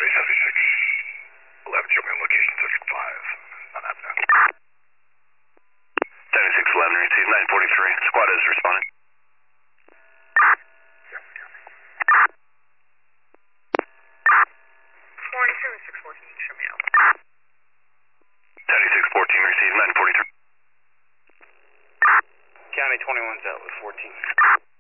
County 76. 11, show me on location, subject 5. On Avenue. 7611, receive 943. Squad is responding. 7614, show me out. 7614, receive 943. County 21's out with 14.